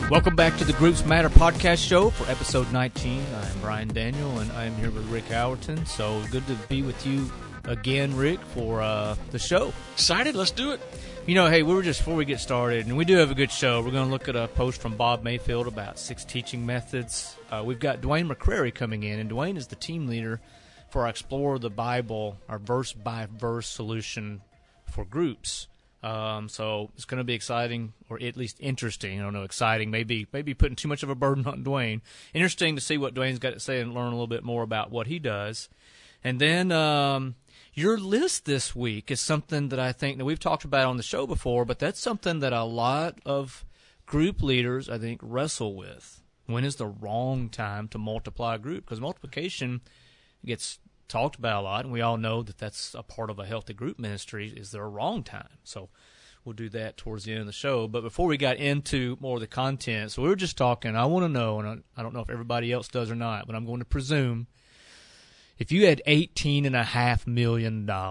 Welcome back to the Groups Matter podcast show for episode 19. I'm Brian Daniel, and I'm here with Rick Howerton. So good to be with you again, Rick, for the show. Excited? Let's do it. You know, hey, before we get started, and we do have a good show, we're going to look at a post from Bob Mayfield about 6 teaching methods. We've got Dwayne McCrary coming in, and Dwayne is the team leader for our Explore the Bible, our verse-by-verse solution for groups. So it's going to be exciting, or at least interesting. I don't know, exciting. Maybe putting too much of a burden on Dwayne. Interesting to see what Dwayne's got to say and learn a little bit more about what he does. And then your list this week is something that I think that we've talked about on the show before, but that's something that a lot of group leaders, I think, wrestle with. When is the wrong time to multiply a group? Because multiplication gets talked about a lot, and we all know that that's a part of a healthy group ministry. Is there a wrong time? So we'll do that towards the end of the show. But before we got into more of the content, so we were just talking, I want to know, and I don't know if everybody else does or not, but I'm going to presume, if you had $18.5 million, I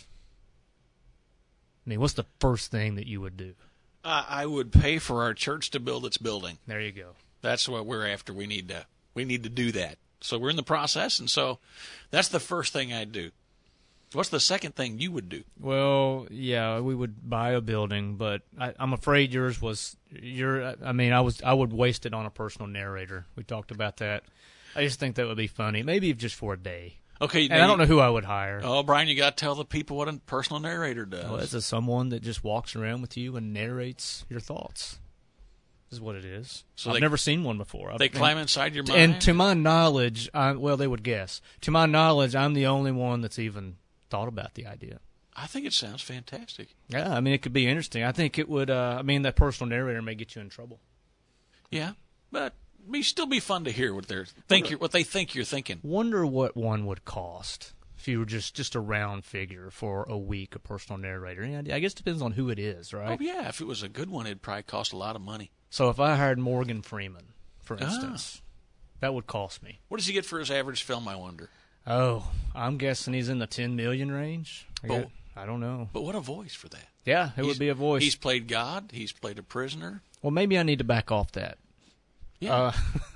mean, what's the first thing that you would do? I would pay for our church to build its building. There you go. That's what we're after. We need to do that. So we're in the process, and so that's the first thing I'd do. What's the second thing you would do? Well, yeah, we would buy a building, but I'm afraid yours was I would waste it on a personal narrator. We talked about that. I just think that would be funny, maybe just for a day. Okay, and I don't know who I would hire. Oh, Brian, you got to tell the people what a personal narrator does. Well, it's someone that just walks around with you and narrates your thoughts. Is what it is. So I've never seen one before. They climb inside your mind? And to my knowledge, they would guess. To my knowledge, I'm the only one that's even thought about the idea. I think it sounds fantastic. Yeah, I mean, it could be interesting. I think it would, that personal narrator may get you in trouble. Yeah, but it'd still be fun to hear what they think you're thinking. Wonder what one would cost if you were just a round figure for a week, a personal narrator. Yeah, I guess it depends on who it is, right? Oh, yeah, if it was a good one, it'd probably cost a lot of money. So if I hired Morgan Freeman, for instance, that would cost me. What does he get for his average film, I wonder? Oh, I'm guessing he's in the 10 million range. I don't know. But what a voice for that. Yeah, it would be a voice. He's played God. He's played a prisoner. Well, maybe I need to back off that. Yeah.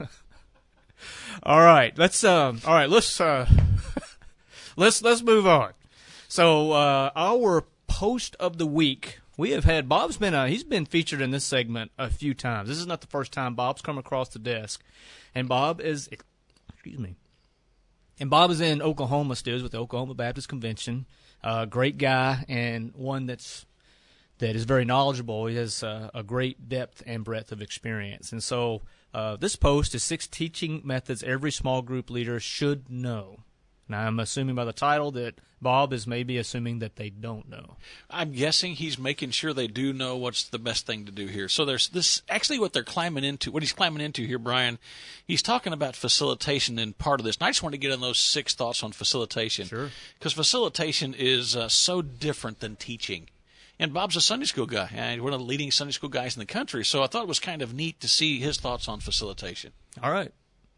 All right. Let's let's move on. So our post of the week. We have had he's been featured in this segment a few times. This is not the first time Bob's come across the desk, and Bob is in Oklahoma still, is with the Oklahoma Baptist Convention. Great guy, and one that is very knowledgeable. He has a great depth and breadth of experience, and so this post is 6 teaching methods every small group leader should know. Now, I'm assuming by the title that Bob is maybe assuming that they don't know. I'm guessing he's making sure they do know what's the best thing to do here. So there's this, actually what he's climbing into here, Brian, he's talking about facilitation in part of this. And I just want to get on those 6 thoughts on facilitation. Sure. Because facilitation is so different than teaching. And Bob's a Sunday school guy, and one of the leading Sunday school guys in the country. So I thought it was kind of neat to see his thoughts on facilitation. All right.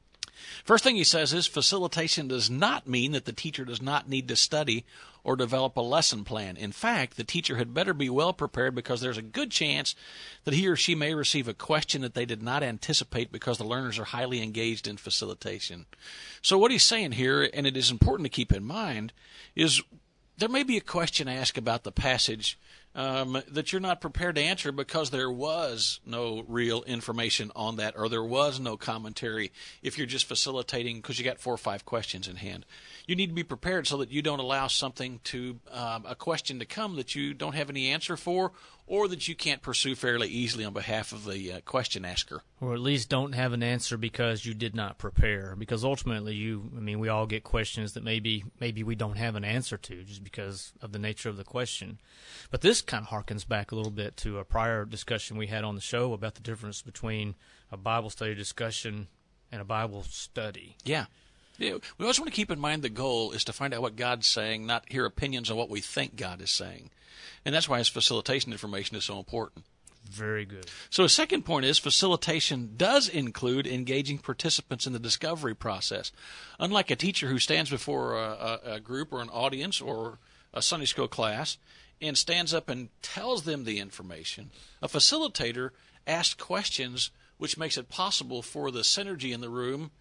First thing he says is facilitation does not mean that the teacher does not need to study or develop a lesson plan. In fact, the teacher had better be well prepared because there's a good chance that he or she may receive a question that they did not anticipate because the learners are highly engaged in facilitation. So what he's saying here, and it is important to keep in mind, is there may be a question asked about the passage that you're not prepared to answer because there was no real information on that, or there was no commentary if you're just facilitating because you got 4 or 5 questions in hand. You need to be prepared so that you don't allow something to a question to come that you don't have any answer for, or that you can't pursue fairly easily on behalf of the question asker. Or at least don't have an answer because you did not prepare. Because ultimately, we all get questions that maybe we don't have an answer to just because of the nature of the question. But this kind of harkens back a little bit to a prior discussion we had on the show about the difference between a Bible study discussion and a Bible study. Yeah. We always want to keep in mind the goal is to find out what God's saying, not hear opinions on what we think God is saying. And that's why his facilitation information is so important. Very good. So his second point is facilitation does include engaging participants in the discovery process. Unlike a teacher who stands before a group or an audience or a Sunday school class and stands up and tells them the information, a facilitator asks questions which makes it possible for the synergy in the room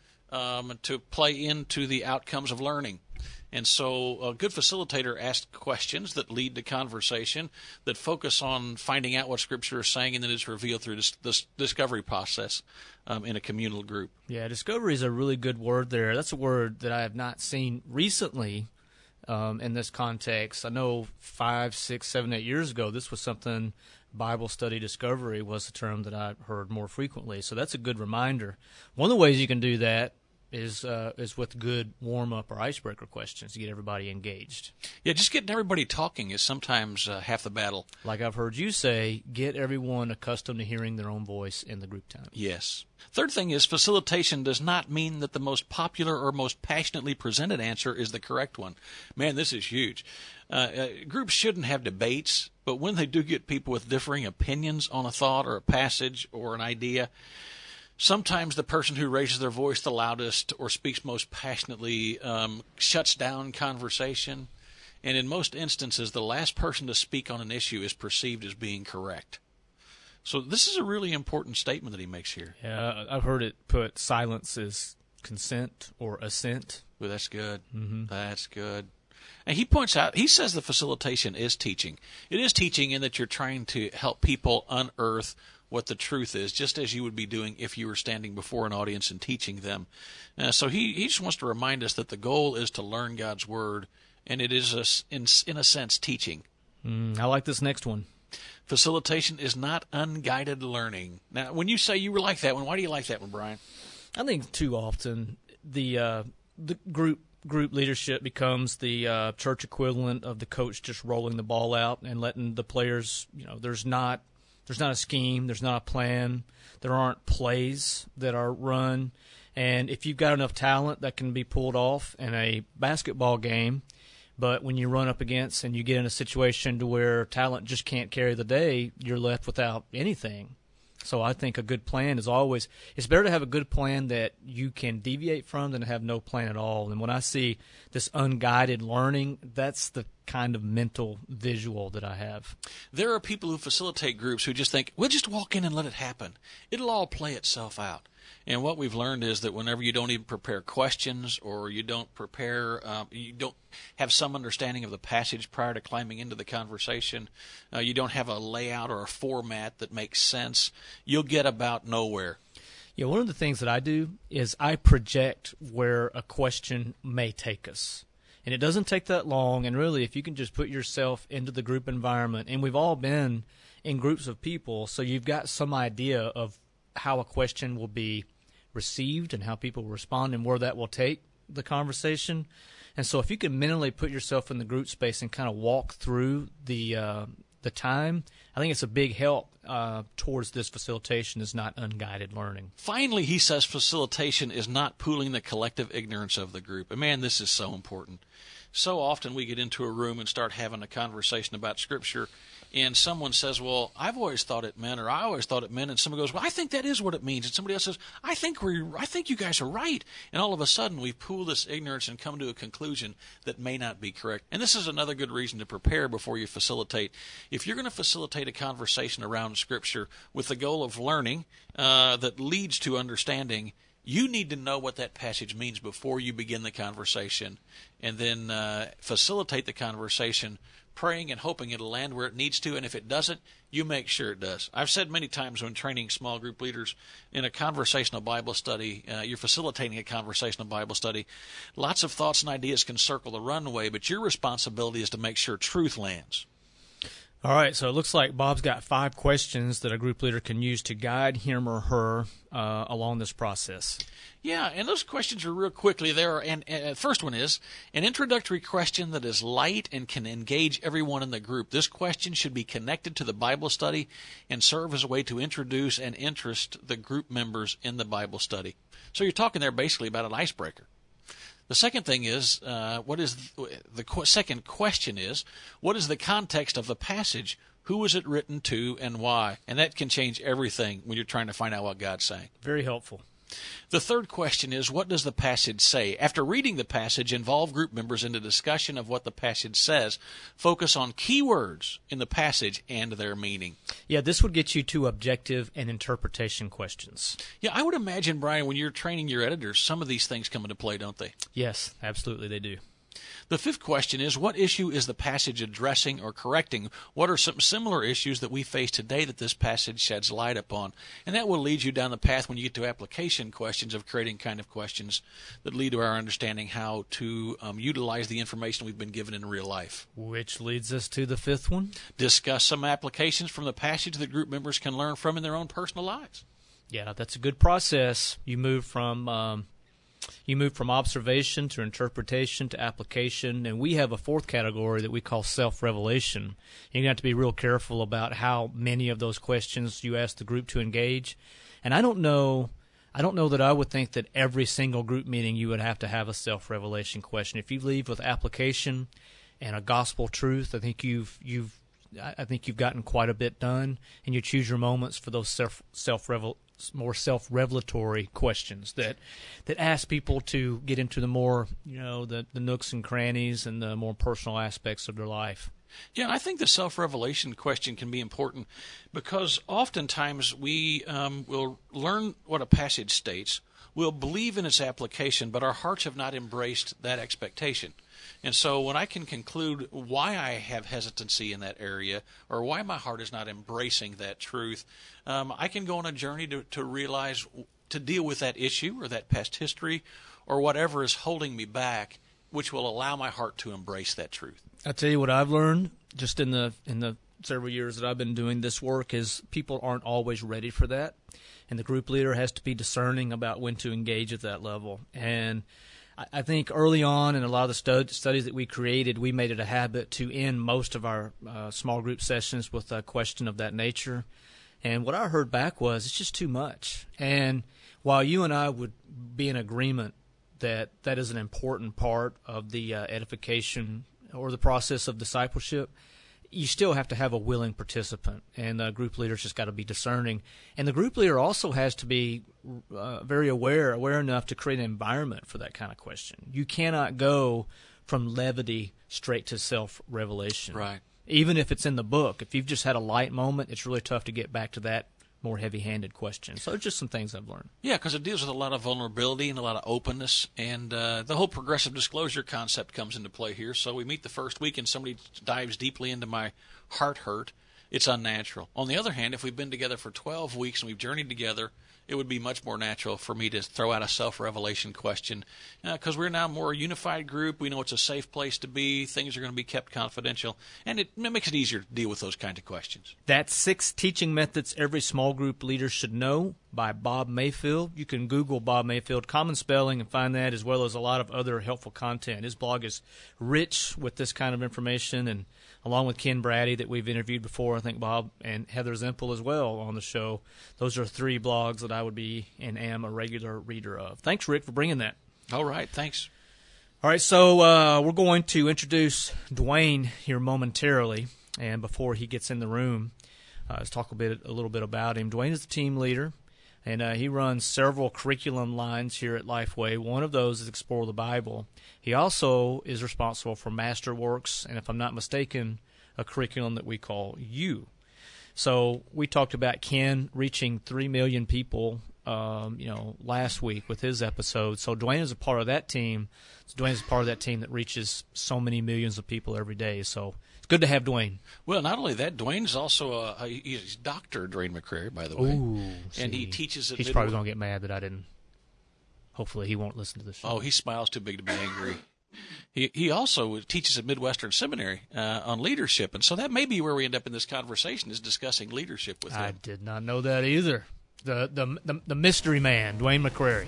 to play into the outcomes of learning. And so a good facilitator asks questions that lead to conversation, that focus on finding out what Scripture is saying, and then it's revealed through this discovery process in a communal group. Yeah, discovery is a really good word there. That's a word that I have not seen recently in this context. I know 5, 6, 7, 8 years ago, this was something, Bible study discovery was the term that I heard more frequently. So that's a good reminder. One of the ways you can do that is with good warm-up or icebreaker questions to get everybody engaged. Yeah, just getting everybody talking is sometimes half the battle. Like I've heard you say, get everyone accustomed to hearing their own voice in the group time. Yes. Third thing is, facilitation does not mean that the most popular or most passionately presented answer is the correct one. Man, this is huge. Groups shouldn't have debates, but when they do get people with differing opinions on a thought or a passage or an idea, sometimes the person who raises their voice the loudest or speaks most passionately shuts down conversation. And in most instances, the last person to speak on an issue is perceived as being correct. So this is a really important statement that he makes here. Yeah, I've heard it put, silence is consent or assent. Well, that's good. Mm-hmm. That's good. And he points out, he says the facilitation is teaching. It is teaching in that you're trying to help people unearth what the truth is, just as you would be doing if you were standing before an audience and teaching them. So he just wants to remind us that the goal is to learn God's Word, and it is, in a sense, teaching. I like this next one. Facilitation is not unguided learning. Now, when you say you were like that one, why do you like that one, Brian? I think too often the group leadership becomes the church equivalent of the coach just rolling the ball out and letting the players, there's not a scheme, there's not a plan, there aren't plays that are run, and if you've got enough talent, that can be pulled off in a basketball game. But when you run up against and you get in a situation to where talent just can't carry the day, you're left without anything. So I think a good plan is always – it's better to have a good plan that you can deviate from than to have no plan at all. And when I see this unguided learning, that's the kind of mental visual that I have. There are people who facilitate groups who just think, we'll just walk in and let it happen. It'll all play itself out. And what we've learned is that whenever you don't even prepare questions or you don't prepare, you don't have some understanding of the passage prior to climbing into the conversation, you don't have a layout or a format that makes sense, you'll get about nowhere. Yeah, one of the things that I do is I project where a question may take us. And it doesn't take that long, and really if you can just put yourself into the group environment, and we've all been in groups of people, so you've got some idea of how a question will be received and how people respond and where that will take the conversation. And so if you can mentally put yourself in the group space and kind of walk through the time, I think it's a big help towards this facilitation is not unguided learning. Finally, he says facilitation is not pooling the collective ignorance of the group. And man, this is so important. So often we get into a room and start having a conversation about Scripture, and someone says, well, I've always thought it meant, or I always thought it meant, and someone goes, well, I think that is what it means. And somebody else says, I think you guys are right. And all of a sudden we pool this ignorance and come to a conclusion that may not be correct. And this is another good reason to prepare before you facilitate. If you're going to facilitate a conversation around Scripture with the goal of learning that leads to understanding, you need to know what that passage means before you begin the conversation, and then facilitate the conversation, praying and hoping it'll land where it needs to, and if it doesn't, you make sure it does. I've said many times when training small group leaders in a conversational Bible study, you're facilitating a conversational Bible study, lots of thoughts and ideas can circle the runway, but your responsibility is to make sure truth lands. All right, so it looks like Bob's got 5 questions that a group leader can use to guide him or her along this process. Yeah, and those questions are real quickly there. And first one is an introductory question that is light and can engage everyone in the group. This question should be connected to the Bible study and serve as a way to introduce and interest the group members in the Bible study. So you're talking there basically about an icebreaker. The second thing is, second question is, what is the context of the passage? Who was it written to and why? And that can change everything when you're trying to find out what God's saying. Very helpful. The third question is, what does the passage say? After reading the passage, involve group members in a discussion of what the passage says. Focus on key words in the passage and their meaning. Yeah, this would get you to objective and interpretation questions. Yeah, I would imagine, Brian, when you're training your editors, some of these things come into play, don't they? Yes, absolutely they do. The fifth question is, what issue is the passage addressing or correcting? What are some similar issues that we face today that this passage sheds light upon? And that will lead you down the path when you get to application questions of creating kind of questions that lead to our understanding how to utilize the information we've been given in real life. Which leads us to the fifth one. Discuss some applications from the passage that group members can learn from in their own personal lives. Yeah, that's a good process. You move from observation to interpretation to application, and we have a fourth category that we call self-revelation. You're going to have to be real careful about how many of those questions you ask the group to engage. And I don't know that I would think that every single group meeting you would have to have a self-revelation question. If you leave with application and a gospel truth, I think you've gotten quite a bit done, and you choose your moments for those more self-revelatory questions that ask people to get into the more, the nooks and crannies and the more personal aspects of their life. Yeah, and I think the self-revelation question can be important because oftentimes we will learn what a passage states, we'll believe in its application, but our hearts have not embraced that expectation. And so when I can conclude why I have hesitancy in that area or why my heart is not embracing that truth, I can go on a journey to realize, to deal with that issue or that past history or whatever is holding me back, which will allow my heart to embrace that truth. I'll tell you what I've learned just in the several years that I've been doing this work is people aren't always ready for that. And the group leader has to be discerning about when to engage at that level. And I think early on in a lot of the studies that we created, we made it a habit to end most of our small group sessions with a question of that nature. And what I heard back was, it's just too much. And while you and I would be in agreement that that is an important part of the edification or the process of discipleship, you still have to have a willing participant, and the group leader's just got to be discerning. And the group leader also has to be very aware enough to create an environment for that kind of question. You cannot go from levity straight to self-revelation. Right. Even if it's in the book. If you've just had a light moment, it's really tough to get back to that more heavy-handed question. So it's just some things I've learned. Yeah, because it deals with a lot of vulnerability and a lot of openness, and the whole progressive disclosure concept comes into play here. So we meet the first week and somebody dives deeply into my heart hurt. It's unnatural. On the other hand, if we've been together for 12 weeks and we've journeyed together, it would be much more natural for me to throw out a self-revelation question because we're now a more unified group. We know it's a safe place to be. Things are going to be kept confidential, and it makes it easier to deal with those kinds of questions. That's 6 Teaching Methods Every Small Group Leader Should Know by Bob Mayfield. You can Google Bob Mayfield, common spelling, and find that as well as a lot of other helpful content. His blog is rich with this kind of information, and along with Ken Brady that we've interviewed before, I think Bob and Heather Zimpel as well on the show. Those are 3 blogs that I would be and am a regular reader of. Thanks, Rick, for bringing that. All right, thanks. All right, so we're going to introduce Dwayne here momentarily, and before he gets in the room, let's talk a little bit about him. Dwayne is the team leader, and he runs several curriculum lines here at Lifeway. One of those is Explore the Bible. He also is responsible for Masterworks, and if I'm not mistaken, a curriculum that we call You. So we talked about Ken reaching 3 million people, last week with his episode. So Dwayne is a part of that team. Dwayne is a part of that team that reaches so many millions of people every day. So it's good to have Dwayne. Well, not only that, Dwayne's also he's Dr. Dwayne McCrary, by the way. Ooh, and he teaches at He's probably going to get mad that I didn't. Hopefully he won't listen to this show. Oh, he smiles too big to be angry. He also teaches at Midwestern Seminary on leadership, and so that may be where we end up in this conversation, is discussing leadership with him. I did not know that either. The mystery man, Dwayne McCrary.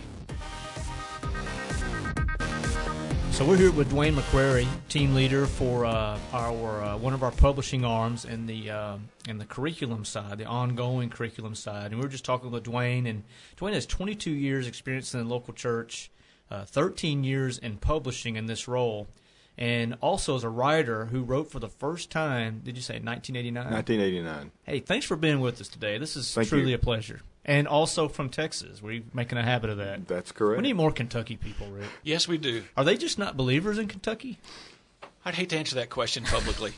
So we're here with Dwayne McCrary, team leader for our one of our publishing arms in the curriculum side, the ongoing curriculum side. And we were just talking with Dwayne, and Dwayne has 22 years experience in the local church, 13 years in publishing in this role, and also as a writer who wrote for the first time, did you say 1989? 1989. Hey, thanks for being with us today. This is Thank truly you. a pleasure. And also from Texas. We're making a habit of that. That's correct. We need more Kentucky people, Rick. Yes, we do. Are they just not believers in Kentucky? I'd hate to answer that question publicly.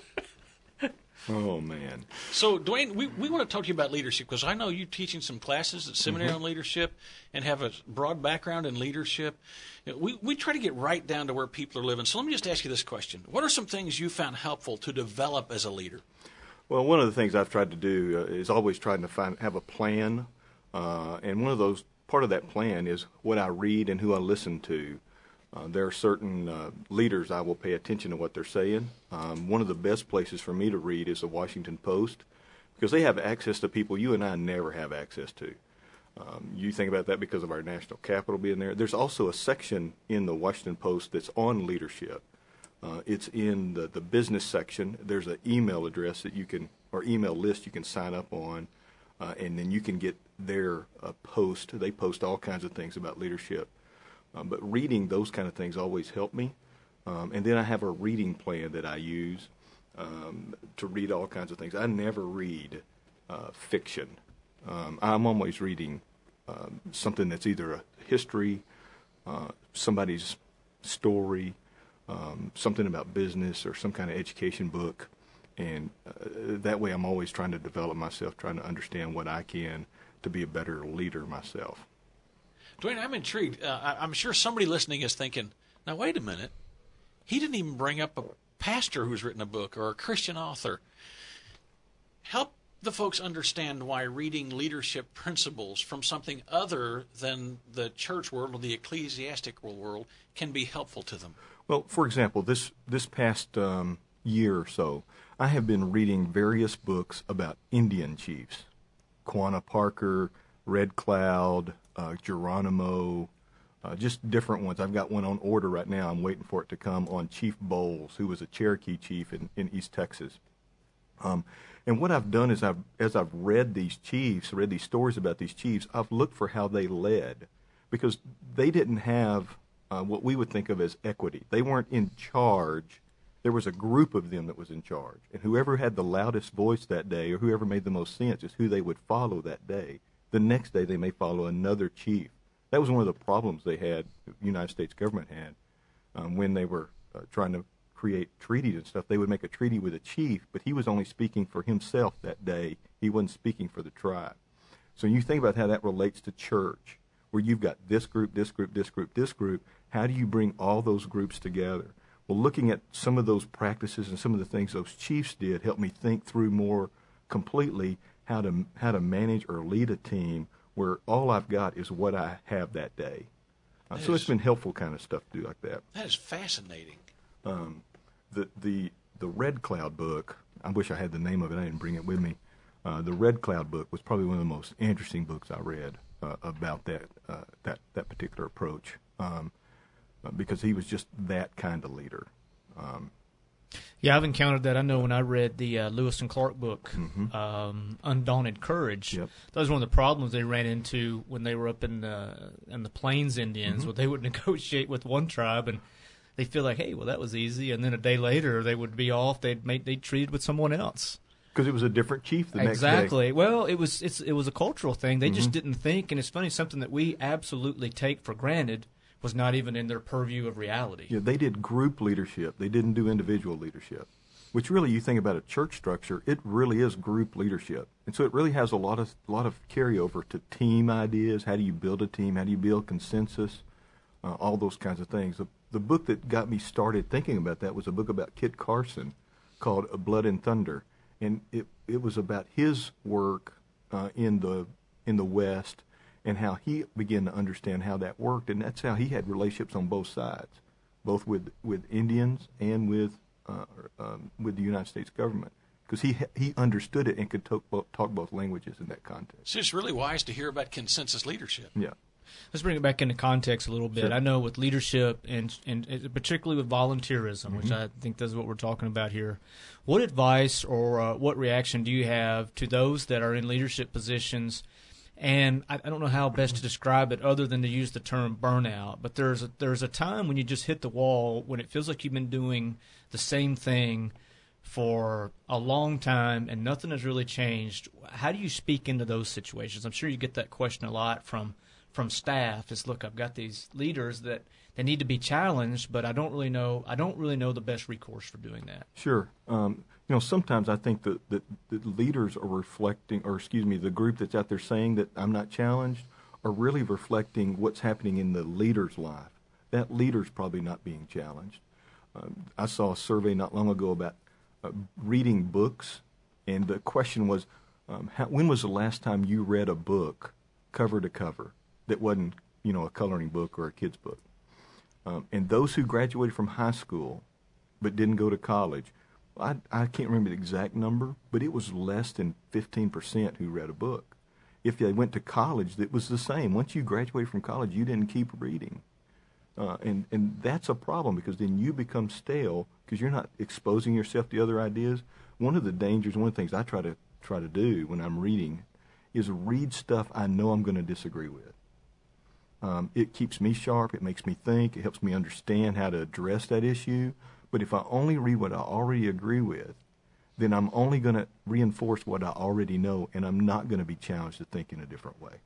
Oh, man. So, Dwayne, we want to talk to you about leadership because I know you're teaching some classes at seminary on leadership and have a broad background in leadership. We try to get right down to where people are living. So let me just ask you this question. What are some things you found helpful to develop as a leader? Well, one of the things I've tried to do is always trying to have a plan. And one of those, part of that plan is what I read and who I listen to. There are certain leaders I will pay attention to what they're saying. One of the best places for me to read is the Washington Post because they have access to people you and I never have access to. You think about that because of our national capital being there. There's also a section in the Washington Post that's on leadership. It's in the business section. There's an email address that you can, or email list you can sign up on, and then you can get their post. They post all kinds of things about leadership. But reading those kind of things always help me. And then I have a reading plan that I use to read all kinds of things. I never read fiction. I'm always reading something that's either a history, somebody's story, something about business, or some kind of education book. And that way I'm always trying to develop myself, trying to understand what I can to be a better leader myself. Dwayne, I'm intrigued. I'm sure somebody listening is thinking, now, wait a minute. He didn't even bring up a pastor who's written a book or a Christian author. Help the folks understand why reading leadership principles from something other than the church world or the ecclesiastical world can be helpful to them. Well, for example, this past year or so, I have been reading various books about Indian chiefs. Quanah Parker, Red Cloud, Geronimo, just different ones. I've got one on order right now. I'm waiting for it to come on Chief Bowles, who was a Cherokee chief in East Texas. And what I've done is as I've read these chiefs, read these stories about these chiefs, I've looked for how they led, because they didn't have what we would think of as equity. They weren't in charge. There was a group of them that was in charge, and whoever had the loudest voice that day or whoever made the most sense is who they would follow that day. The next day they may follow another chief. That was one of the problems they had, the United States government had, when they were trying to create treaties and stuff. They would make a treaty with a chief, but he was only speaking for himself that day. He wasn't speaking for the tribe. So you think about how that relates to church, where you've got this group, this group, this group, this group. How do you bring all those groups together? Well, looking at some of those practices and some of the things those chiefs did helped me think through more completely how to manage or lead a team where all I've got is what I have that day. So it's been helpful kind of stuff to do like that. That is fascinating. The Red Cloud book, I wish I had the name of it. I didn't bring it with me. The Red Cloud book was probably one of the most interesting books I read about that particular approach, because he was just that kind of leader. Yeah, I've encountered that. I know when I read the Lewis and Clark book, Undaunted Courage, Yep. That was one of the problems they ran into when they were up in the Plains Indians, where they would negotiate with one tribe, and they feel like, hey, well, that was easy, and then a day later they would be off. They'd treated with someone else. Because it was a different chief the next day. Exactly. Well, it was a cultural thing. They just didn't think, and it's funny, something that we absolutely take for granted was not even in their purview of reality. Yeah, they did group leadership. They didn't do individual leadership, which really, you think about a church structure, it really is group leadership. And so it really has a lot of carryover to team ideas. How do you build a team? How do you build consensus? All those kinds of things. The book that got me started thinking about that was a book about Kit Carson called Blood and Thunder. And it was about his work in the West, and how he began to understand how that worked, and that's how he had relationships on both sides, both with Indians and with the United States government, because he understood it and could talk both languages in that context. So it's really wise to hear about consensus leadership. Yeah. Let's bring it back into context a little bit. Sure. I know with leadership and particularly with volunteerism, which I think that's what we're talking about here, what advice or what reaction do you have to those that are in leadership positions? And I don't know how best to describe it other than to use the term burnout, but there's a time when you just hit the wall, when it feels like you've been doing the same thing for a long time and nothing has really changed. How do you speak into those situations? I'm sure you get that question a lot from staff. Is, look, I've got these leaders that they need to be challenged, but I don't really know the best recourse for doing that. Sure. Sometimes I think that the leaders are reflecting, the group that's out there saying that I'm not challenged are really reflecting what's happening in the leader's life. That leader's probably not being challenged. I saw a survey not long ago about reading books, and the question was, when was the last time you read a book cover to cover that wasn't, a coloring book or a kid's book? And those who graduated from high school but didn't go to college, I can't remember the exact number, but it was less than 15% who read a book. If they went to college, it was the same. Once you graduated from college, you didn't keep reading. And that's a problem, because then you become stale because you're not exposing yourself to other ideas. One of the dangers, one of the things I try to do when I'm reading is read stuff I know I'm going to disagree with. It keeps me sharp. It makes me think. It helps me understand how to address that issue. But if I only read what I already agree with, then I'm only going to reinforce what I already know, and I'm not going to be challenged to think in a different way.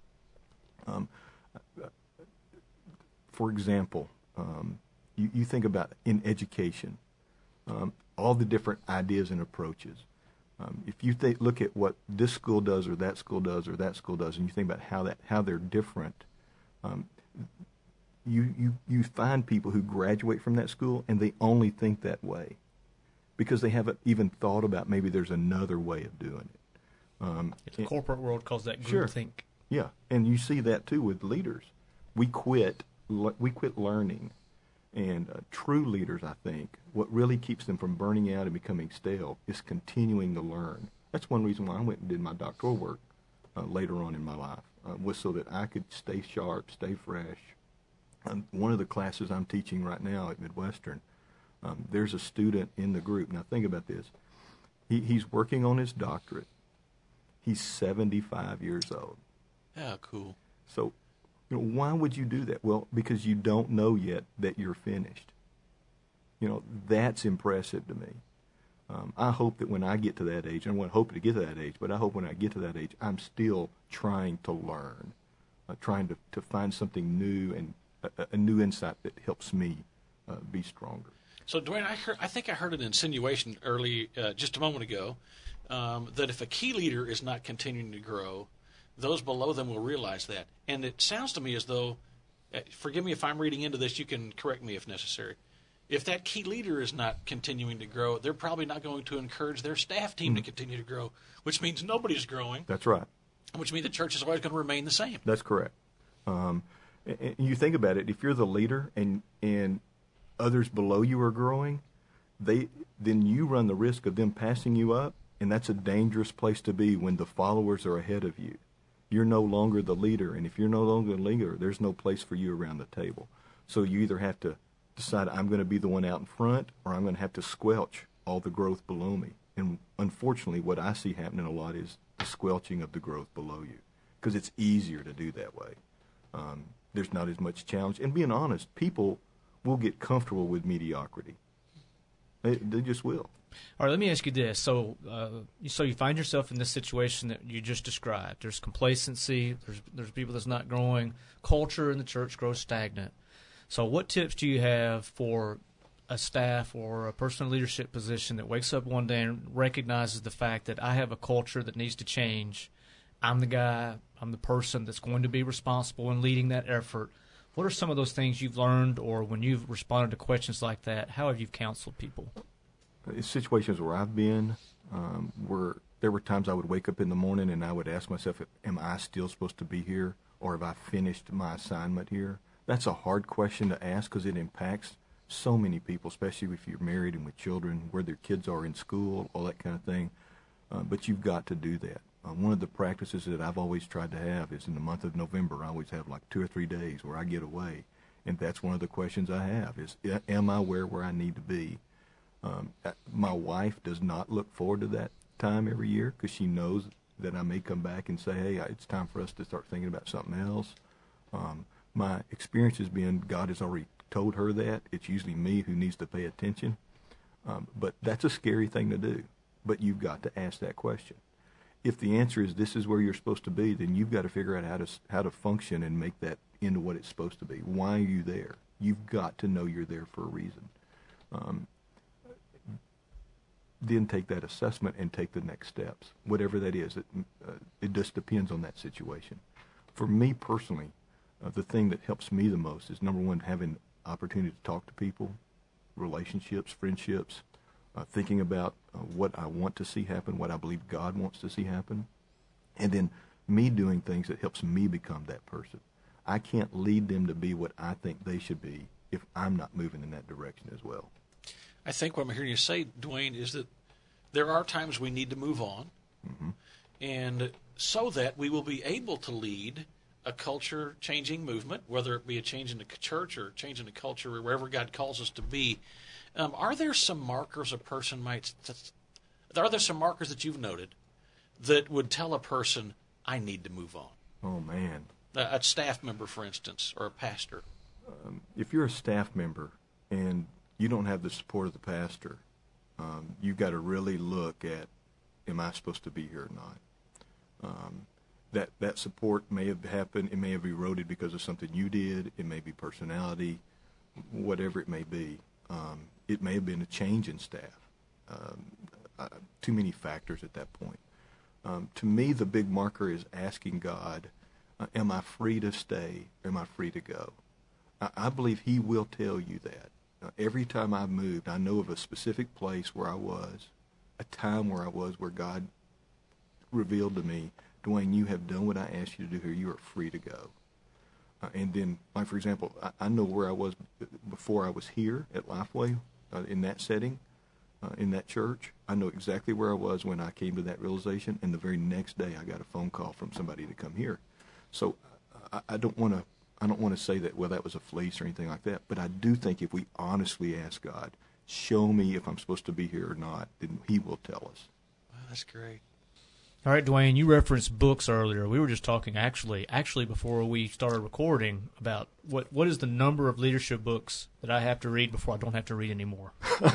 For example, you think about in education, all the different ideas and approaches. If you look at what this school does or that school does or that school does, and you think about how they're different, you find people who graduate from that school and they only think that way because they haven't even thought about maybe there's another way of doing it. The corporate world calls that Sure. groupthink. Yeah, and you see that too with leaders. We quit learning, and true leaders, I think, what really keeps them from burning out and becoming stale is continuing to learn. That's one reason why I went and did my doctoral work later on in my life, was so that I could stay sharp, stay fresh. One of the classes I'm teaching right now at Midwestern, there's a student in the group. Now think about this. He's working on his doctorate. He's 75 years old. Yeah, cool. So, why would you do that? Well, because you don't know yet that you're finished. That's impressive to me. I hope that when I get to that age, and I won't hope to get to that age, but I hope when I get to that age, I'm still trying to learn, trying to find something new and a new insight that helps me be stronger. So, Dwayne, I think I heard an insinuation early, just a moment ago, that if a key leader is not continuing to grow, those below them will realize that. And it sounds to me as though, forgive me if I'm reading into this, you can correct me if necessary. If that key leader is not continuing to grow, they're probably not going to encourage their staff team to continue to grow, which means nobody's growing. That's right. Which means the church is always going to remain the same. That's correct. And you think about it, if you're the leader and others below you are growing, then you run the risk of them passing you up, and that's a dangerous place to be when the followers are ahead of you. You're no longer the leader, and if you're no longer the leader, there's no place for you around the table. So you either have to decide I'm going to be the one out in front, or I'm going to have to squelch all the growth below me. And unfortunately, what I see happening a lot is the squelching of the growth below you, because it's easier to do that way. There's not as much challenge. And being honest, people will get comfortable with mediocrity. They just will. All right, let me ask you this. So you find yourself in this situation that you just described. There's complacency. There's people that's not growing. Culture in the church grows stagnant. So what tips do you have for a staff or a person in a leadership position that wakes up one day and recognizes the fact that I have a culture that needs to change? I'm the guy, I'm the person that's going to be responsible in leading that effort. What are some of those things you've learned, or when you've responded to questions like that, how have you counseled people? In situations where I've been, where there were times I would wake up in the morning and I would ask myself, am I still supposed to be here, or have I finished my assignment here? That's a hard question to ask because it impacts so many people, especially if you're married and with children, where their kids are in school, all that kind of thing. But you've got to do that. One of the practices that I've always tried to have is in the month of November, I always have like 2 or 3 days where I get away. And that's one of the questions I have is, am I where I need to be? My wife does not look forward to that time every year because she knows that I may come back and say, hey, it's time for us to start thinking about something else. My experience has been God has already told her that. It's usually me who needs to pay attention. But that's a scary thing to do. But you've got to ask that question. If the answer is this is where you're supposed to be, then you've got to figure out how to function and make that into what it's supposed to be. Why are you there? You've got to know you're there for a reason. Then take that assessment and take the next steps, whatever that is. It just depends on that situation. For me personally, the thing that helps me the most is, number one, having opportunity to talk to people, relationships, friendships, thinking about what I want to see happen, what I believe God wants to see happen, and then me doing things that helps me become that person. I can't lead them to be what I think they should be if I'm not moving in that direction as well. I think what I'm hearing you say, Dwayne, is that there are times we need to move on, and so that we will be able to lead a culture-changing movement, whether it be a change in the church or a change in the culture or wherever God calls us to be. Are there some markers a person might? Are there some markers that you've noted that would tell a person, "I need to move on"? Oh man, A staff member, for instance, or a pastor. If you're a staff member and you don't have the support of the pastor, you've got to really look at, am I supposed to be here or not? That support may have happened. It may have eroded because of something you did. It may be personality, whatever it may be. It may have been a change in staff. Too many factors at that point. To me, the big marker is asking God, am I free to stay? Am I free to go? I believe He will tell you that. Every time I've moved, I know of a specific place where I was, a time where I was, where God revealed to me, Dwayne, you have done what I asked you to do here. You are free to go. And then, like for example, I know where I was before I was here at Lifeway, in that setting, in that church. I know exactly where I was when I came to that realization, and the very next day I got a phone call from somebody to come here. So I don't want to say that, well, that was a fleece or anything like that, but I do think if we honestly ask God, show me if I'm supposed to be here or not, then He will tell us. Wow, that's great. All right, Dwayne, you referenced books earlier. We were just talking actually before we started recording about what is the number of leadership books that I have to read before I don't have to read anymore.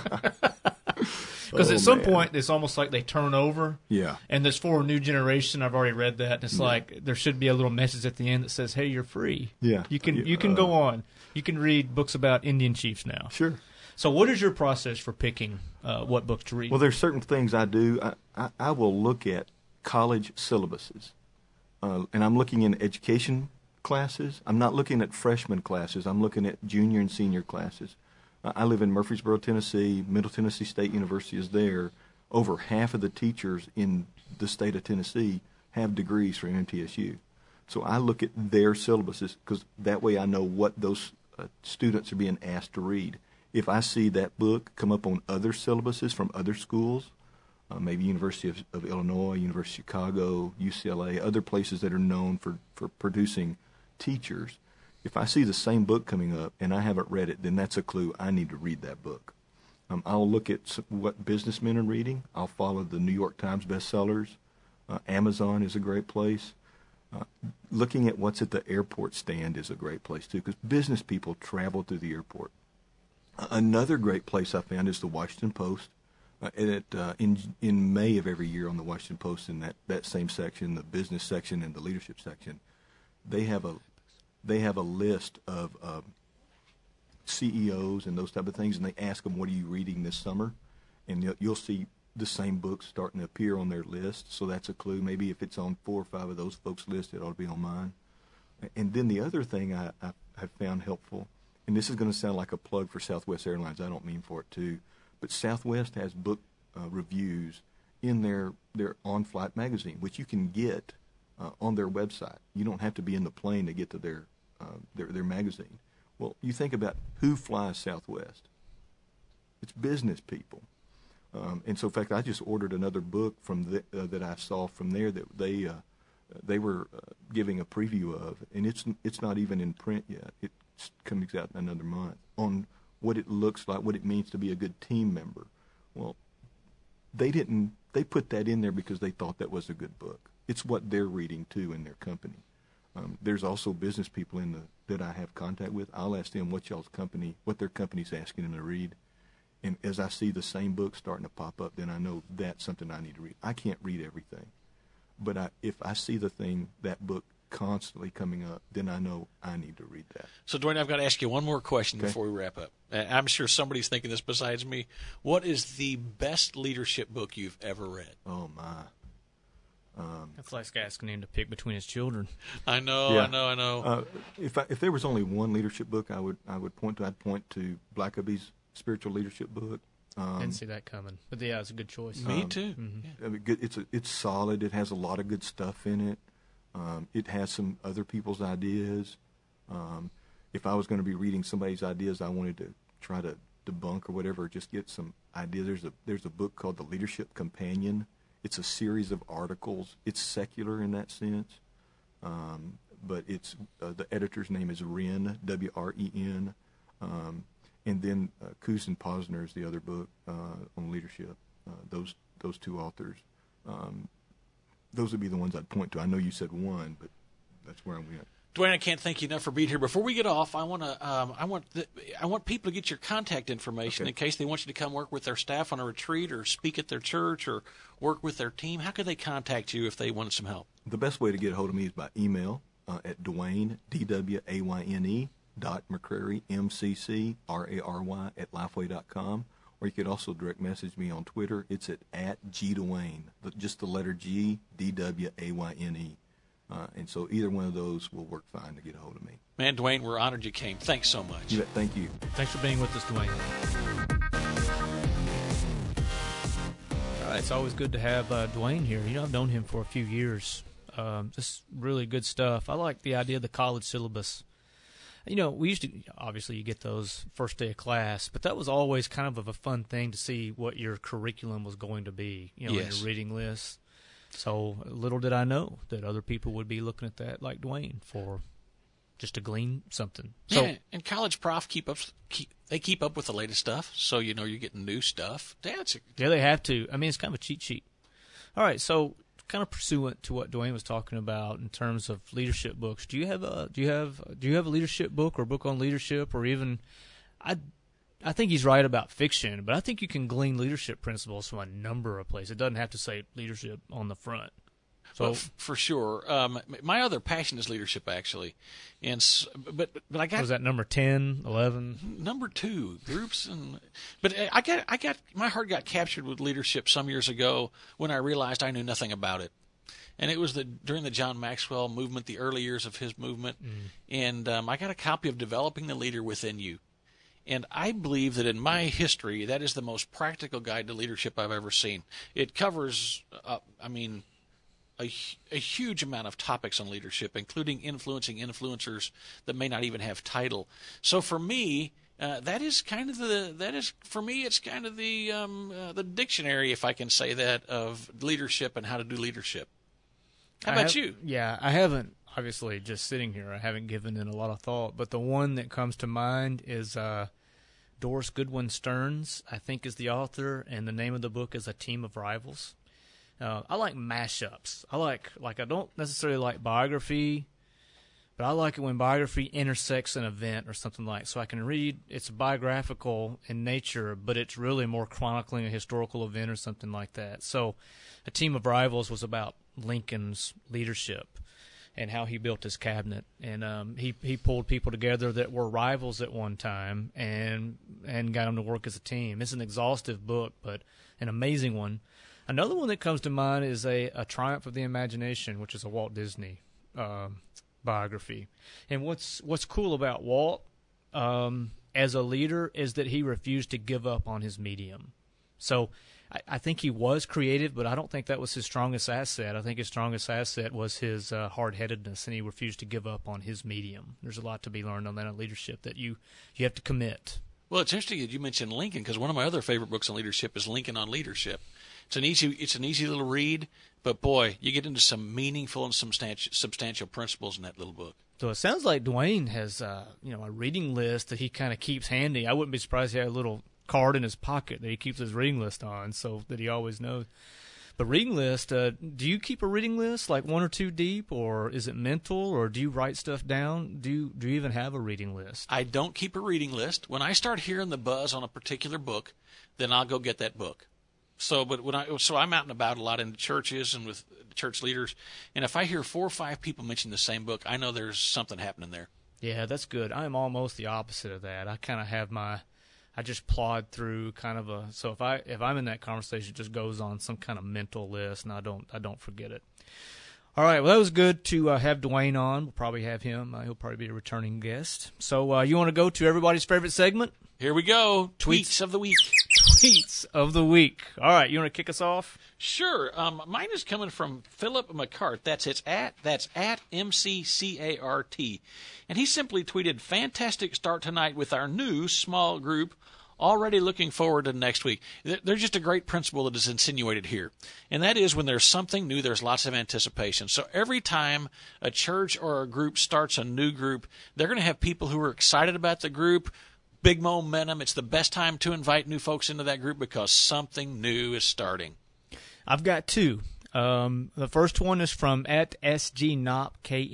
Because at some point, it's almost like they turn over. Yeah. And there's for a new generation. I've already read that. And it's like there should be a little message at the end that says, hey, you're free. Yeah. You can go on. You can read books about Indian chiefs now. Sure. So what is your process for picking what books to read? Well, there's certain things I do. I will look at college syllabuses. And I'm looking in education classes. I'm not looking at freshman classes. I'm looking at junior and senior classes. I live in Murfreesboro, Tennessee. Middle Tennessee State University is there. Over half of the teachers in the state of Tennessee have degrees from MTSU. So I look at their syllabuses because that way I know what those students are being asked to read. If I see that book come up on other syllabuses from other schools, maybe University of Illinois, University of Chicago, UCLA, other places that are known for producing teachers, if I see the same book coming up and I haven't read it, then that's a clue I need to read that book. I'll look at what businessmen are reading. I'll follow the New York Times bestsellers. Amazon is a great place. Looking at what's at the airport stand is a great place, too, because business people travel through the airport. Another great place I found is the Washington Post. In May of every year on the Washington Post, in that same section, the business section and the leadership section, they have a list of CEOs and those type of things, and they ask them, what are you reading this summer? And you'll see the same books starting to appear on their list, so that's a clue. Maybe if it's on 4 or 5 of those folks' list, it ought to be on mine. And then the other thing I have found helpful, and this is going to sound like a plug for Southwest Airlines, I don't mean for it to, but Southwest has book reviews in their on-flight magazine, which you can get on their website. You don't have to be in the plane to get to their magazine. Well, you think about who flies Southwest. It's business people. And so, in fact, I just ordered another book from that I saw from there that they were giving a preview of, and it's not even in print yet. It comes out in another month, on what it looks like, what it means to be a good team member. Well, they put that in there because they thought that was a good book. It's what they're reading too in their company. There's also business people that I have contact with. I'll ask them what their company's asking them to read, And as I see the same book starting to pop up, then I know that's something I need to read. I can't read everything, but if I see that book constantly coming up, then I know I need to read that. So, Dwayne, I've got to ask you one more question before we wrap up. I'm sure somebody's thinking this besides me. What is the best leadership book you've ever read? Oh, my. That's like asking him to pick between his children. I know. If there was only one leadership book I'd point to Blackaby's spiritual leadership book. Didn't see that coming, but yeah, it's a good choice. Me too. Mm-hmm. Yeah. I mean, it's solid. It has a lot of good stuff in it. It has some other people's ideas. If I was going to be reading somebody's ideas, I wanted to try to debunk or whatever, or just get some ideas. There's a book called The Leadership Companion. It's a series of articles. It's secular in that sense, but it's the editor's name is Wren, W-R-E-N, and then Coos and Posner is the other book on leadership. Those two authors. Those would be the ones I'd point to. I know you said one, but that's where I'm at. Dwayne, I can't thank you enough for being here. Before we get off, I want people to get your contact information in case they want you to come work with their staff on a retreat or speak at their church or work with their team. How could they contact you if they wanted some help? The best way to get a hold of me is by email at Dwayne, D-W-A-Y-N-E, .McCrary, M-C-C-R-A-R-Y, at Lifeway.com. Or you could also direct message me on Twitter. It's at GDwayne, just the letter G, D-W-A-Y-N-E. And so either one of those will work fine to get a hold of me. Man, Dwayne, we're honored you came. Thanks so much. You bet. Thank you. Thanks for being with us, Dwayne. All right, it's always good to have Dwayne here. I've known him for a few years. Just really good stuff. I like the idea of the college syllabus. We used to, obviously you get those first day of class, but that was always kind of a fun thing to see what your curriculum was going to be, in your reading list. So little did I know that other people would be looking at that like Dwayne for just to glean something. So, and college prof keep up with the latest stuff, so you're getting new stuff. Yeah, they have to. I mean, it's kind of a cheat sheet. All right, so kind of pursuant to what Dwayne was talking about in terms of leadership books, do you have a leadership book or a book on leadership, or even I think he's right about fiction, but I think you can glean leadership principles from a number of places. It doesn't have to say leadership on the front. So well, for sure. My other passion is leadership, actually, but I got was that number 10, 11? Number 2 groups, but I got my heart got captured with leadership some years ago when I realized I knew nothing about it. And it was during the John Maxwell movement, the early years of his movement, and I got a copy of Developing the Leader Within You. And I believe that in my history, that is the most practical guide to leadership I've ever seen. It covers, a huge amount of topics on leadership, including influencing influencers that may not even have title. So for me, it's kind of the dictionary, if I can say that, of leadership and how to do leadership. How about you? Yeah, I haven't. Obviously, just sitting here, I haven't given it a lot of thought. But the one that comes to mind is Doris Goodwin Stearns, I think, is the author, and the name of the book is A Team of Rivals. I like mashups. I don't necessarily like biography, but I like it when biography intersects an event or something like. So I can read, it's biographical in nature, but it's really more chronicling a historical event or something like that. So A Team of Rivals was about Lincoln's leadership and how he built his cabinet, and he pulled people together that were rivals at one time and got them to work as a team. It's an exhaustive book, but an amazing one. Another one that comes to mind is a Triumph of the Imagination, which is a Walt Disney biography. And what's cool about Walt as a leader is that he refused to give up on his medium. So I think he was creative, but I don't think that was his strongest asset. I think his strongest asset was his hard-headedness, and he refused to give up on his medium. There's a lot to be learned on that in leadership, that you have to commit. Well, it's interesting that you mentioned Lincoln, because one of my other favorite books on leadership is Lincoln on Leadership. It's an easy little read, but boy, you get into some meaningful and substantial principles in that little book. So it sounds like Dwayne has a reading list that he kind of keeps handy. I wouldn't be surprised if he had a little card in his pocket that he keeps his reading list on, so that he always knows. But reading list, do you keep a reading list, like 1 or 2 deep, or is it mental, or do you write stuff down? Do you even have a reading list? I don't keep a reading list. When I start hearing the buzz on a particular book, then I'll go get that book. So I'm out and about a lot in churches and with church leaders, and if I hear 4 or 5 people mention the same book, I know there's something happening there. Yeah, that's good. I'm almost the opposite of that. I kind of have I just plod through kind of so if I'm in that conversation, it just goes on some kind of mental list, and I don't forget it. All right, well, that was good to have Dwayne on. We'll probably have him. He'll probably be a returning guest. So you want to go to everybody's favorite segment? Here we go. Tweets of the week. Tweets of the week. All right, you want to kick us off? Sure. Mine is coming from Philip McCart. That's at MCCART. And he simply tweeted, "Fantastic start tonight with our new small group. Already looking forward to next week." There's just a great principle that is insinuated here. And that is when there's something new, there's lots of anticipation. So every time a church or a group starts a new group, they're going to have people who are excited about the group, big momentum. It's the best time to invite new folks into that group because something new is starting. I've got 2. The first one is from @SGNOP,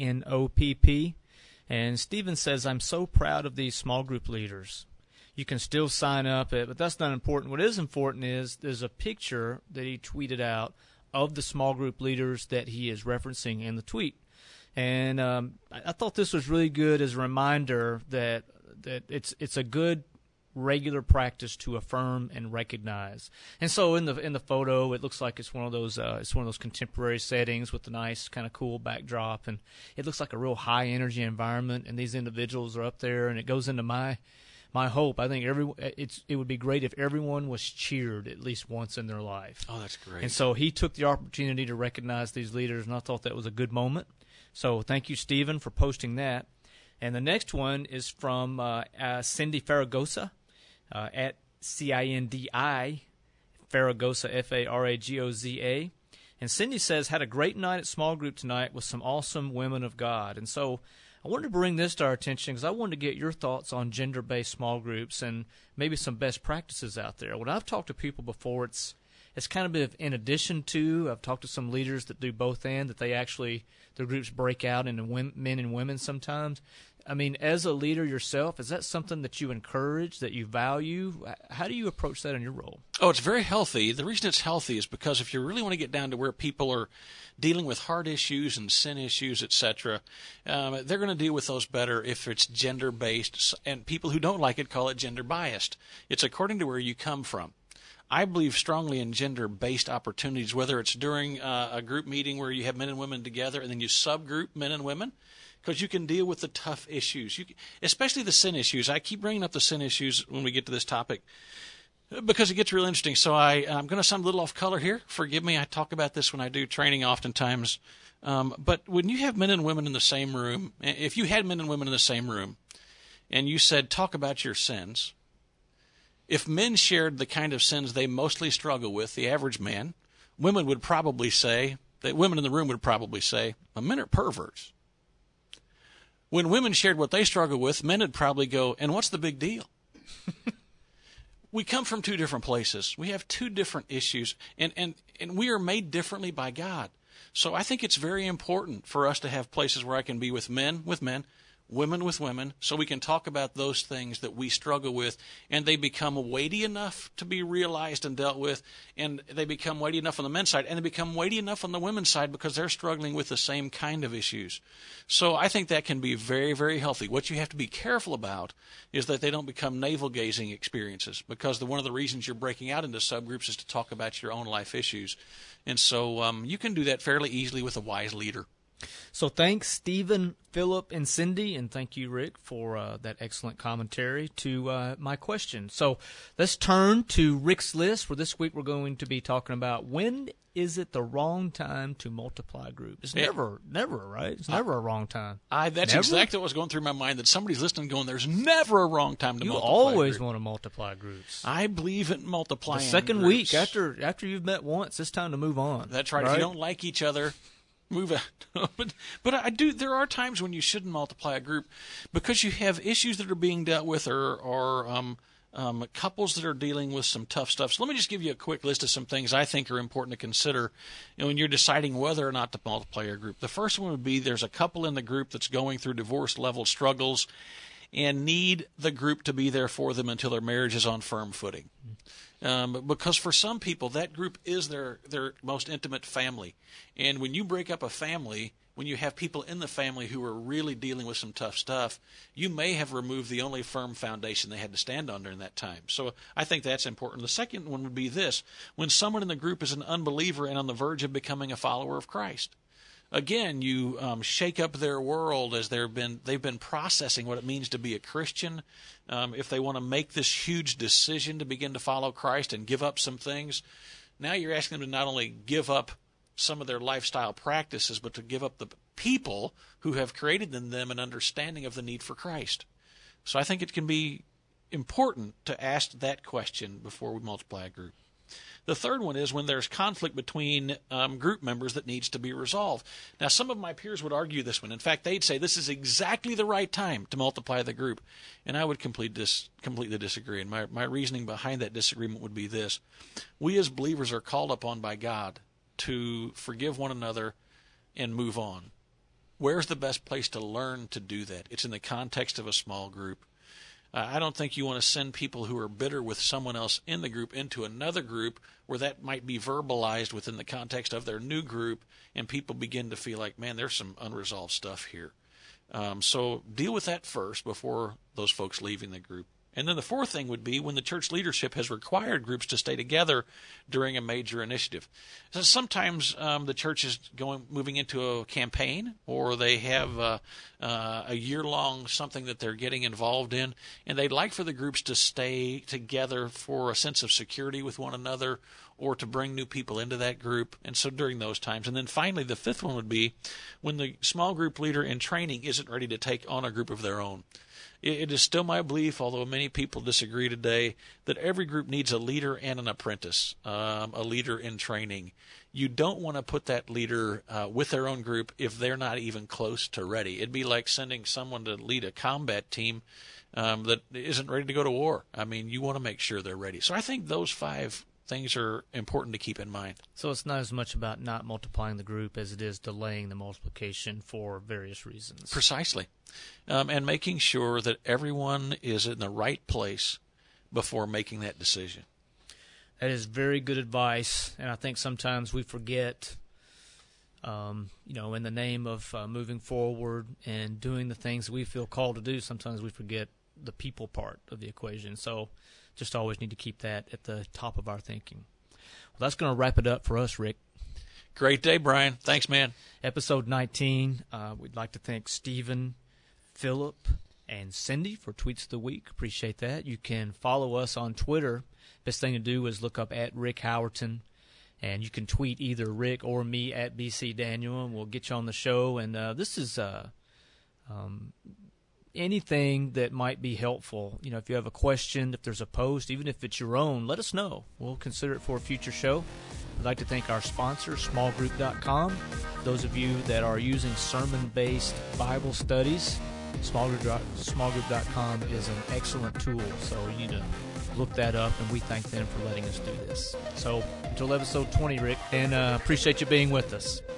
KNOPP. And Stephen says, "I'm so proud of these small group leaders. You can still sign up, but that's not important. What is important is there's a picture that he tweeted out of the small group leaders that he is referencing in the tweet. And I thought this was really good as a reminder that it's a good regular practice to affirm and recognize. And so in the photo, it looks like it's one of those contemporary settings with a nice kind of cool backdrop, and it looks like a real high energy environment. And these individuals are up there, and it goes into my hope. I think it would be great if everyone was cheered at least once in their life. Oh, that's great. And so he took the opportunity to recognize these leaders, and I thought that was a good moment. So thank you, Stephen, for posting that. And the next one is from Cindy Faragosa, at CINDI, Faragosa, Faragoza. And Cindy says, "Had a great night at small group tonight with some awesome women of God." And so I wanted to bring this to our attention because I wanted to get your thoughts on gender-based small groups and maybe some best practices out there. When I've talked to people before, it's kind of been in addition to. I've talked to some leaders that do both and that their groups break out into men and women sometimes. I mean, as a leader yourself, is that something that you encourage, that you value? How do you approach that in your role? Oh, it's very healthy. The reason it's healthy is because if you really want to get down to where people are dealing with hard issues and sin issues, etc., they're going to deal with those better if it's gender-based, and people who don't like it call it gender-biased. It's according to where you come from. I believe strongly in gender-based opportunities, whether it's during a group meeting where you have men and women together and then you subgroup men and women, because you can deal with the tough issues, especially the sin issues. I keep bringing up the sin issues when we get to this topic because it gets real interesting. So I'm going to sound a little off color here. Forgive me. I talk about this when I do training oftentimes. But when you have men and women in the same room, if you had men and women in the same room and you said, talk about your sins, if men shared the kind of sins they mostly struggle with, the average man, women in the room would probably say, well, men are perverts. When women shared what they struggle with, men would probably go, and what's the big deal? We come from 2 different places. We have 2 different issues, and we are made differently by God. So I think it's very important for us to have places where I can be with men, women with women, so we can talk about those things that we struggle with, and they become weighty enough to be realized and dealt with, and they become weighty enough on the men's side, and they become weighty enough on the women's side because they're struggling with the same kind of issues. So I think that can be very, very healthy. What you have to be careful about is that they don't become navel-gazing experiences, because one of the reasons you're breaking out into subgroups is to talk about your own life issues. And so you can do that fairly easily with a wise leader. So thanks, Stephen, Philip, and Cindy, and thank you, Rick, for that excellent commentary to my question. So let's turn to Rick's list, where this week we're going to be talking about when is it the wrong time to multiply a group. It's never, right? It's never a wrong time. That's never? Exactly what was going through my mind, that somebody's listening going, there's never a wrong time to multiply. You always want to multiply groups. I believe in multiplying the second groups. week, after you've met once, it's time to move on. That's right. If you don't like each other, move out. but I do. There are times when you shouldn't multiply a group because you have issues that are being dealt with, or couples that are dealing with some tough stuff. So let me just give you a quick list of some things I think are important to consider when you're deciding whether or not to multiply your group. The first one would be there's a couple in the group that's going through divorce-level struggles and need the group to be there for them until their marriage is on firm footing. Because for some people, that group is their most intimate family. And when you break up a family, when you have people in the family who are really dealing with some tough stuff, you may have removed the only firm foundation they had to stand on during that time. So I think that's important. The second one would be this: when someone in the group is an unbeliever and on the verge of becoming a follower of Christ. Again, you shake up their world as they've been processing what it means to be a Christian. If they want to make this huge decision to begin to follow Christ and give up some things, now you're asking them to not only give up some of their lifestyle practices, but to give up the people who have created in them an understanding of the need for Christ. So I think it can be important to ask that question before we multiply a group. The third one is when there's conflict between group members that needs to be resolved. Now, some of my peers would argue this one. In fact, they'd say this is exactly the right time to multiply the group. And I would completely disagree. And my reasoning behind that disagreement would be this: we as believers are called upon by God to forgive one another and move on. Where's the best place to learn to do that? It's in the context of a small group. I don't think you want to send people who are bitter with someone else in the group into another group where that might be verbalized within the context of their new group, and people begin to feel like, man, there's some unresolved stuff here. So deal with that first before those folks leaving the group. And then the fourth thing would be when the church leadership has required groups to stay together during a major initiative. So sometimes the church is moving into a campaign, or they have a year-long something that they're getting involved in, and they'd like for the groups to stay together for a sense of security with one another, or to bring new people into that group. And so during those times. And then finally, the fifth one would be when the small group leader in training isn't ready to take on a group of their own. It is still my belief, although many people disagree today, that every group needs a leader and an apprentice, a leader in training. You don't want to put that leader with their own group if they're not even close to ready. It'd be like sending someone to lead a combat team that isn't ready to go to war. I mean, you want to make sure they're ready. So I think those 5 things are important to keep in mind. So it's not as much about not multiplying the group as it is delaying the multiplication for various reasons. Precisely. And making sure that everyone is in the right place before making that decision. That is very good advice, and I think sometimes we forget, in the name of moving forward and doing the things that we feel called to do, sometimes we forget the people part of the equation. So just always need to keep that at the top of our thinking. Well, that's going to wrap it up for us, Rick. Great day, Brian. Thanks, man. Episode 19. We'd like to thank Stephen, Philip, and Cindy for Tweets of the Week. Appreciate that. You can follow us on Twitter. Best thing to do is look up at Rick Howerton, and you can tweet either Rick or me at BC Daniel, and we'll get you on the show. And this is anything that might be helpful. If you have a question, if there's a post, even if it's your own, let us know. We'll consider it for a future show. I'd like to thank our sponsor, smallgroup.com. Those of you that are using sermon-based Bible studies, smallgroup.com is an excellent tool, so you need to look that up, and we thank them for letting us do this. So until episode 20, Rick, and appreciate you being with us.